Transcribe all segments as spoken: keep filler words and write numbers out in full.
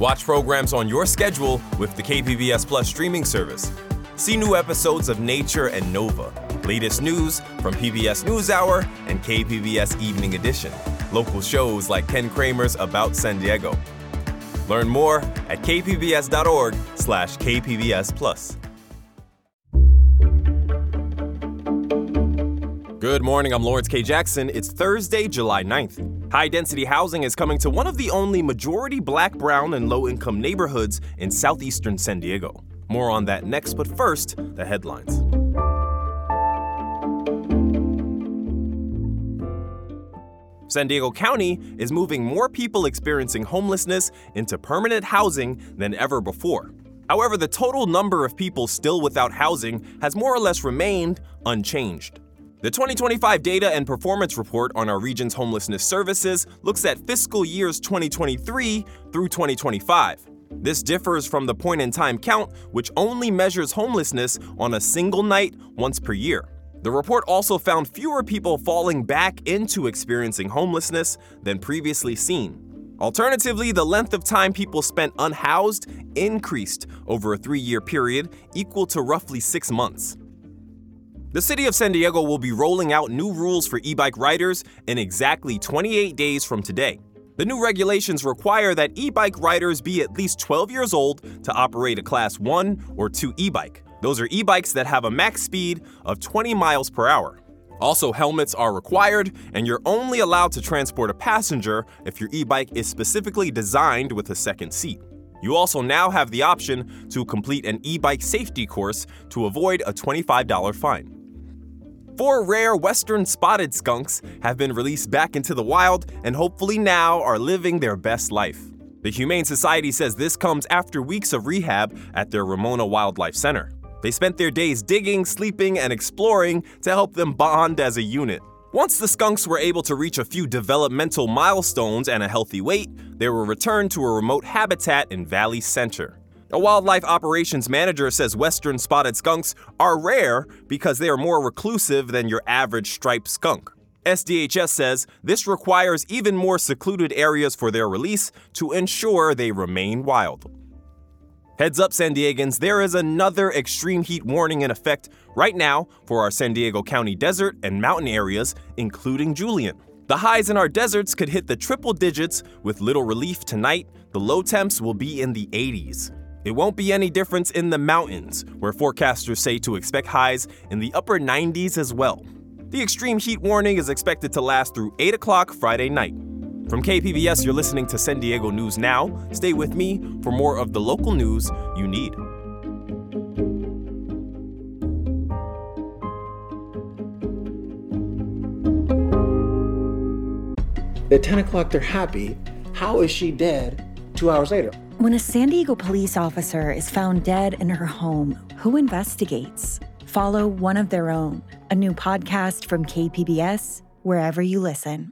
Watch programs on your schedule with the K P B S Plus streaming service. See new episodes of Nature and Nova, latest news from P B S NewsHour and K P B S Evening Edition, local shows like Ken Kramer's About San Diego. Learn more at kpbs.org slash kpbs plus. Good morning, I'm Lawrence K. Jackson. It's Thursday, July ninth. High-density housing is coming to one of the only majority Black, brown, and low-income neighborhoods in southeastern San Diego. More on that next, but first, the headlines. San Diego County is moving more people experiencing homelessness into permanent housing than ever before. However, the total number of people still without housing has more or less remained unchanged. The twenty twenty-five Data and Performance Report on our region's homelessness services looks at fiscal years twenty twenty-three through twenty twenty-five. This differs from the point-in-time count, which only measures homelessness on a single night once per year. The report also found fewer people falling back into experiencing homelessness than previously seen. Alternatively, the length of time people spent unhoused increased over a three-year period, equal to roughly six months. The city of San Diego will be rolling out new rules for e-bike riders in exactly twenty-eight days from today. The new regulations require that e-bike riders be at least twelve years old to operate a Class one or two e-bike. Those are e-bikes that have a max speed of twenty miles per hour. Also, helmets are required, and you're only allowed to transport a passenger if your e-bike is specifically designed with a second seat. You also now have the option to complete an e-bike safety course to avoid a twenty-five dollars fine. Four rare western spotted skunks have been released back into the wild and hopefully now are living their best life. The Humane Society says this comes after weeks of rehab at their Ramona Wildlife Center. They spent their days digging, sleeping, and exploring to help them bond as a unit. Once the skunks were able to reach a few developmental milestones and a healthy weight, they were returned to a remote habitat in Valley Center. A wildlife operations manager says western spotted skunks are rare because they are more reclusive than your average striped skunk. S D H S says this requires even more secluded areas for their release to ensure they remain wild. Heads up, San Diegans, there is another extreme heat warning in effect right now for our San Diego County desert and mountain areas, including Julian. The highs in our deserts could hit the triple digits with little relief tonight. The low temps will be in the eighties. It won't be any difference in the mountains, where forecasters say to expect highs in the upper nineties as well. The extreme heat warning is expected to last through eight o'clock Friday night. From K P B S, you're listening to San Diego News Now. Stay with me for more of the local news you need. At ten o'clock, they're happy. How is she dead two hours later? When a San Diego police officer is found dead in her home, who investigates? Follow One of Their Own, a new podcast from K P B S, wherever you listen.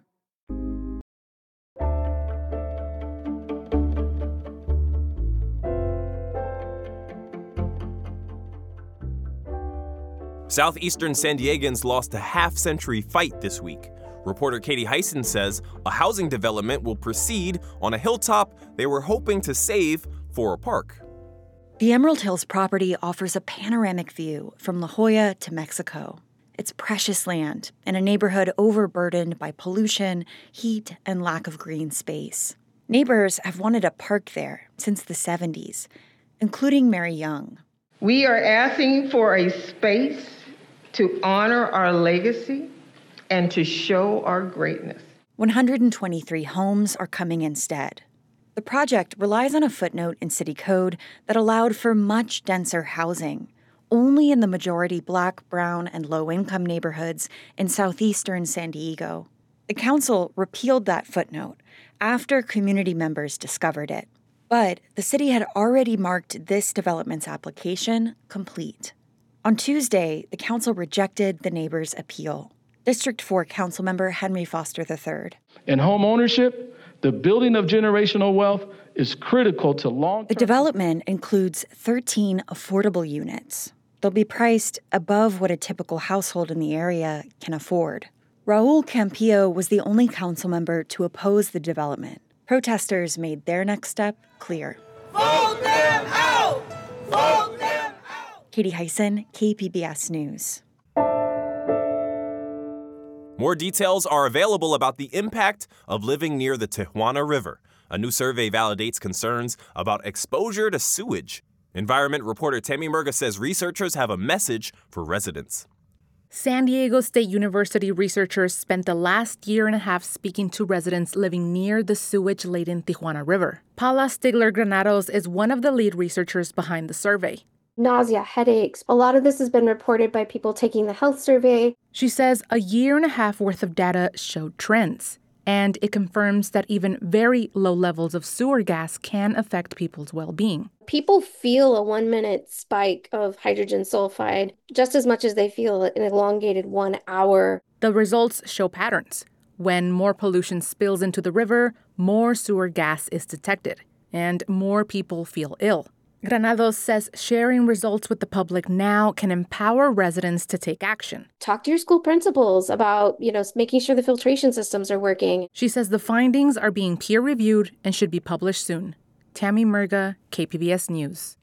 Southeastern San Diegans lost a half-century fight this week. Reporter Katie Hyson says a housing development will proceed on a hilltop they were hoping to save for a park. The Emerald Hills property offers a panoramic view from La Jolla to Mexico. It's precious land in a neighborhood overburdened by pollution, heat, and lack of green space. Neighbors have wanted a park there since the seventies, including Mary Young. We are asking for a space to honor our legacy and to show our greatness. one hundred twenty-three homes are coming instead. The project relies on a footnote in city code that allowed for much denser housing, only in the majority Black, brown, and low-income neighborhoods in southeastern San Diego. The council repealed that footnote after community members discovered it. But the city had already marked this development's application complete. On Tuesday, the council rejected the neighbors' appeal. District four Councilmember Henry Foster the third. In home ownership, the building of generational wealth is critical to long-term... The development includes thirteen affordable units. They'll be priced above what a typical household in the area can afford. Raul Campillo was the only council member to oppose the development, Protesters made their next step clear. Vote them out! Vote them out! Katie Hyson, K P B S News. More details are available about the impact of living near the Tijuana River. A new survey validates concerns about exposure to sewage. Environment reporter Tammy Murga says researchers have a message for residents. San Diego State University researchers spent the last year and a half speaking to residents living near the sewage-laden Tijuana River. Paula Stigler-Granados is one of the lead researchers behind the survey. Nausea, headaches. A lot of this has been reported by people taking the health survey. She says a year and a half worth of data showed trends, and it confirms that even very low levels of sewer gas can affect people's well-being. People feel a one-minute spike of hydrogen sulfide just as much as they feel an elongated one hour. The results show patterns. When more pollution spills into the river, more sewer gas is detected, and more people feel ill. Granados says sharing results with the public now can empower residents to take action. Talk to your school principals about, you know, making sure the filtration systems are working. She says the findings are being peer-reviewed and should be published soon. Tammy Murga, K P B S News.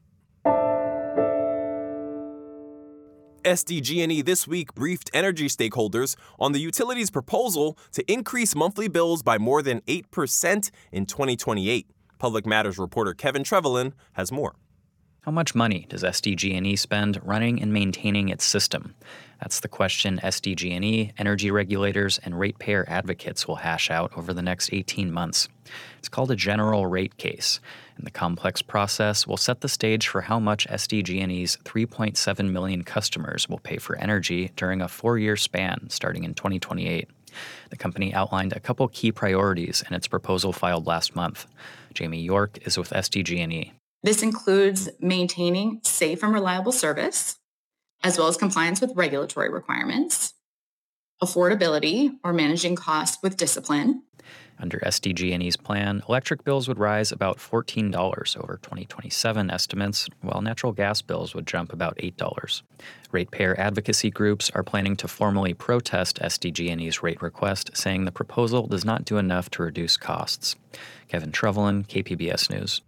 S D G and E this week briefed energy stakeholders on the utility's proposal to increase monthly bills by more than eight percent in twenty twenty-eight. Public Matters reporter Kevin Trevelyan has more. How much money does S D G and E spend running and maintaining its system? That's the question S D G and E, energy regulators, and ratepayer advocates will hash out over the next eighteen months. It's called a general rate case, and the complex process will set the stage for how much S D G and E's three point seven million customers will pay for energy during a four-year span starting in twenty twenty-eight. The company outlined a couple key priorities in its proposal filed last month. Jamie York is with S D G and E. This includes maintaining safe and reliable service, as well as compliance with regulatory requirements, affordability or managing costs with discipline. Under S D G and E's plan, electric bills would rise about fourteen dollars over twenty twenty-seven estimates, while natural gas bills would jump about eight dollars. Ratepayer advocacy groups are planning to formally protest S D G and E's rate request, saying the proposal does not do enough to reduce costs. Kevin Trevelyan, K P B S News.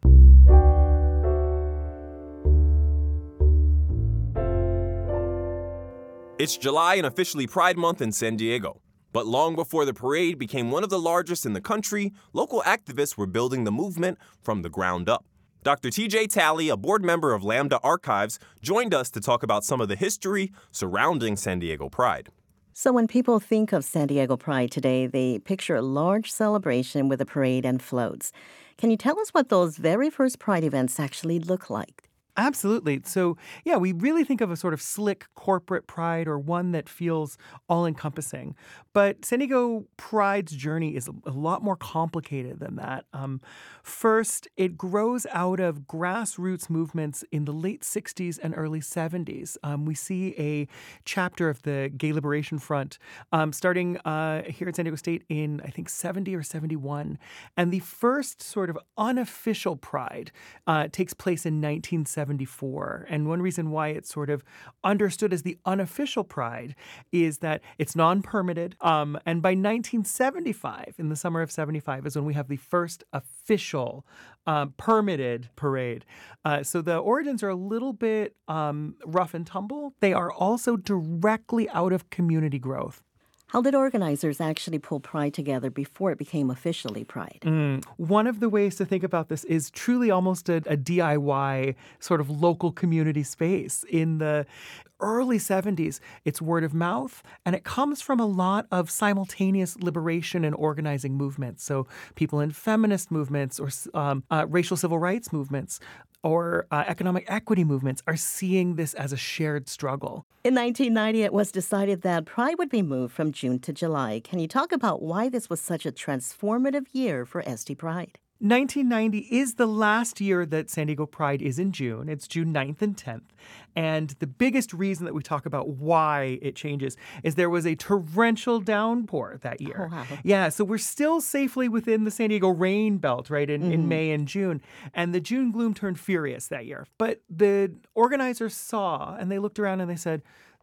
It's July and officially Pride Month in San Diego. But long before the parade became one of the largest in the country, local activists were building the movement from the ground up. Doctor T J Talley, a board member of Lambda Archives, joined us to talk about some of the history surrounding San Diego Pride. So when people think of San Diego Pride today, they picture a large celebration with a parade and floats. Can you tell us what those very first Pride events actually look like? Absolutely. So, yeah, we really think of a sort of slick corporate pride or one that feels all-encompassing. But San Diego Pride's journey is a lot more complicated than that. Um, first, it grows out of grassroots movements in the late sixties and early seventies. Um, we see a chapter of the Gay Liberation Front um, starting uh, here at San Diego State in, I think, seventy or seventy-one. And the first sort of unofficial Pride uh, takes place in nineteen seventy-four. And one reason why it's sort of understood as the unofficial Pride is that it's non-permitted. Um, and by nineteen seventy-five, in the summer of seventy-five, is when we have the first official uh, permitted parade. Uh, so the origins are a little bit um, rough and tumble. They are also directly out of community growth. How did organizers actually pull Pride together before it became officially Pride? Mm. One of the ways to think about this is truly almost a, a D I Y sort of local community space. In the early seventies, it's word of mouth, and it comes from a lot of simultaneous liberation and organizing movements. So people in feminist movements or um, uh, racial civil rights movements or uh, economic equity movements are seeing this as a shared struggle. In nineteen ninety, it was decided that Pride would be moved from June to July. Can you talk about why this was such a transformative year for S D Pride? nineteen ninety is the last year that San Diego Pride is in June. It's June ninth and tenth. And the biggest reason that we talk about why it changes is there was a torrential downpour that year. Oh, wow. Yeah, so we're still safely within the San Diego rain belt, right, in, mm-hmm. in May and June. And the June gloom turned furious that year. But the organizers saw, and they looked around and they said,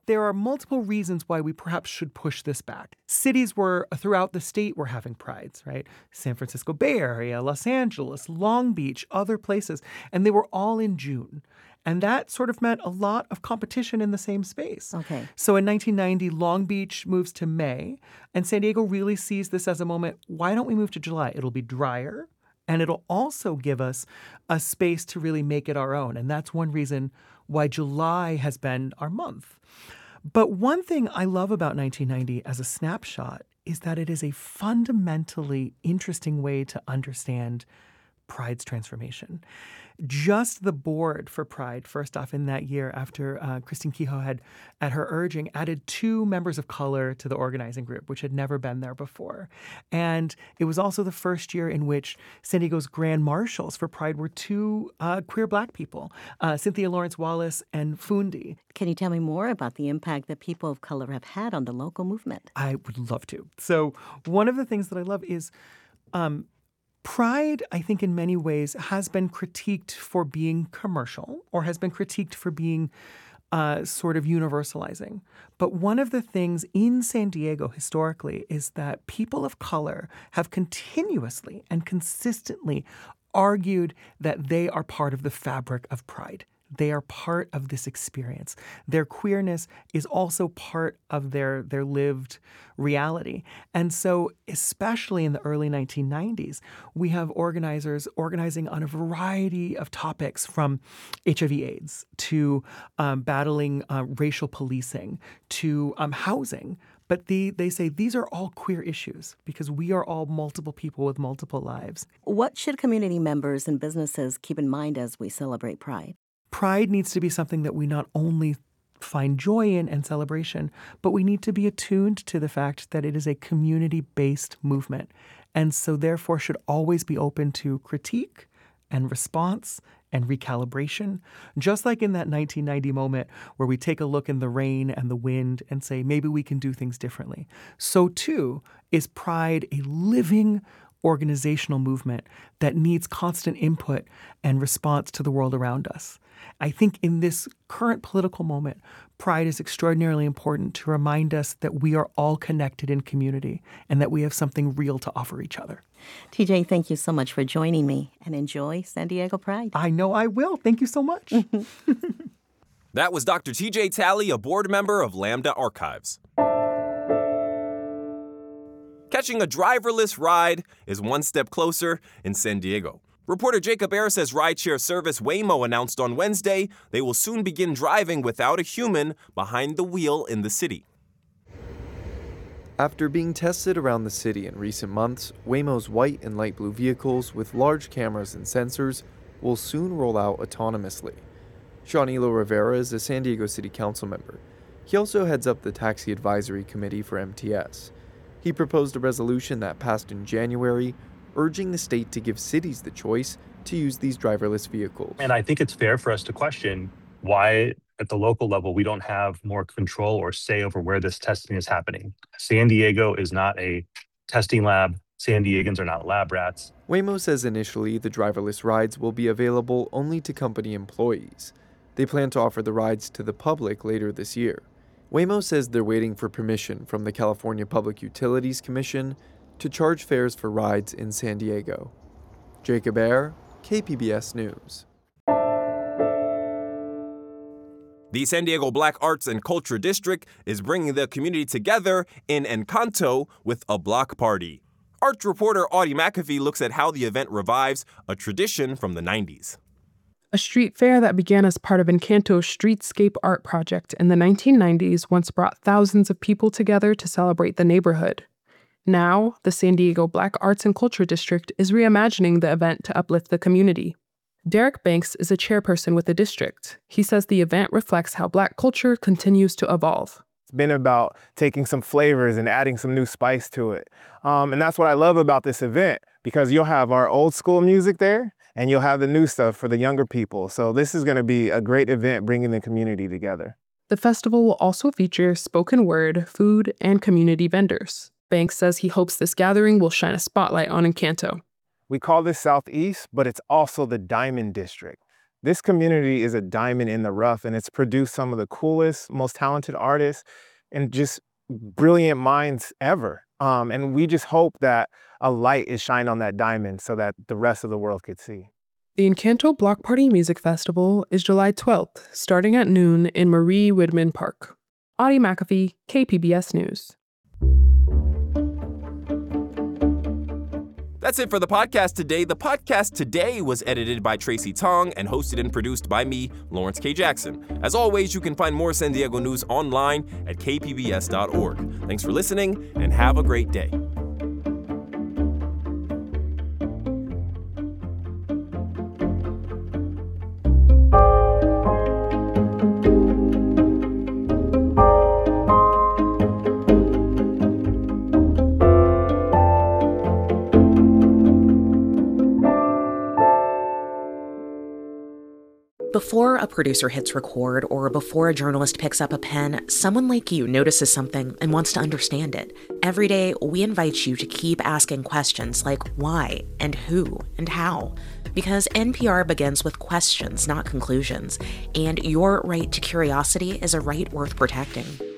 there are multiple reasons why we perhaps should push this back. Cities were throughout the state were having prides, right? San Francisco Bay Area, Los Angeles, Long Beach, other places, and they were all in June. And that sort of meant a lot of competition in the same space. Okay. So in nineteen ninety, Long Beach moves to May, and San Diego really sees this as a moment, why don't we move to July? It'll be drier, and it'll also give us a space to really make it our own. And that's one reason why July has been our month. But one thing I love about nineteen ninety as a snapshot is that it is a fundamentally interesting way to understand Pride's transformation. Just the board for Pride, first off, in that year after uh, Christine Kehoe had, at her urging, added two members of color to the organizing group, which had never been there before. And it was also the first year in which San Diego's grand marshals for Pride were two uh, queer Black people, uh, Cynthia Lawrence Wallace and Fundi. Can you tell me more about the impact that people of color have had on the local movement? I would love to. So one of the things that I love is um, Pride, I think, in many ways has been critiqued for being commercial or has been critiqued for being uh, sort of universalizing. But one of the things in San Diego historically is that people of color have continuously and consistently argued that they are part of the fabric of Pride. They are part of this experience. Their queerness is also part of their, their lived reality. And so, especially in the early nineteen nineties, we have organizers organizing on a variety of topics, from H I V AIDS to um, battling uh, racial policing to um, housing. But the, they say these are all queer issues because we are all multiple people with multiple lives. What should community members and businesses keep in mind as we celebrate Pride? Pride needs to be something that we not only find joy in and celebration, but we need to be attuned to the fact that it is a community-based movement. And so therefore should always be open to critique and response and recalibration. Just like in that nineteen ninety moment where we take a look in the rain and the wind and say, maybe we can do things differently. So too is Pride a living organizational movement that needs constant input and response to the world around us. I think in this current political moment, Pride is extraordinarily important to remind us that we are all connected in community and that we have something real to offer each other. T J, thank you so much for joining me, and enjoy San Diego Pride. I know I will. Thank you so much. That was Doctor T J Talley, a board member of Lambda Archives. Catching a driverless ride is one step closer in San Diego. Reporter Jacob Ayers says rideshare service Waymo announced on Wednesday they will soon begin driving without a human behind the wheel in the city. After being tested around the city in recent months, Waymo's white and light blue vehicles with large cameras and sensors will soon roll out autonomously. Sean Elo Rivera is a San Diego City Council member. He also heads up the Taxi Advisory Committee for M T S. He proposed a resolution that passed in January, urging the state to give cities the choice to use these driverless vehicles. And I think it's fair for us to question why, at the local level, we don't have more control or say over where this testing is happening. San Diego is not a testing lab. San Diegans are not lab rats. Waymo says initially the driverless rides will be available only to company employees. They plan to offer the rides to the public later this year. Waymo says they're waiting for permission from the California Public Utilities Commission to charge fares for rides in San Diego. Jacob Ayer, K P B S News. The San Diego Black Arts and Culture District is bringing the community together in Encanto with a block party. Arts reporter Audie McAfee looks at how the event revives a tradition from the nineties. A street fair that began as part of Encanto's streetscape art project in the nineteen nineties once brought thousands of people together to celebrate the neighborhood. Now, the San Diego Black Arts and Culture District is reimagining the event to uplift the community. Derek Banks is a chairperson with the district. He says the event reflects how Black culture continues to evolve. It's been about taking some flavors and adding some new spice to it. Um, and that's what I love about this event, because you'll have our old school music there, and you'll have the new stuff for the younger people. So this is going to be a great event bringing the community together. The festival will also feature spoken word, food, and community vendors. Banks says he hopes this gathering will shine a spotlight on Encanto. We call this Southeast, but it's also the Diamond District. This community is a diamond in the rough, and it's produced some of the coolest, most talented artists and just brilliant minds ever. Um, and we just hope that a light is shined on that diamond so that the rest of the world could see. The Encanto Block Party Music Festival is July twelfth, starting at noon in Marie Widman Park. Audie McAfee, K P B S News. That's it for the podcast today. The podcast today was edited by Tracy Tong and hosted and produced by me, Lawrence K. Jackson. As always, you can find more San Diego news online at k p b s dot org. Thanks for listening, and have a great day. Before a producer hits record or before a journalist picks up a pen, someone like you notices something and wants to understand it. Every day, we invite you to keep asking questions like why and who and how. Because N P R begins with questions, not conclusions, and your right to curiosity is a right worth protecting.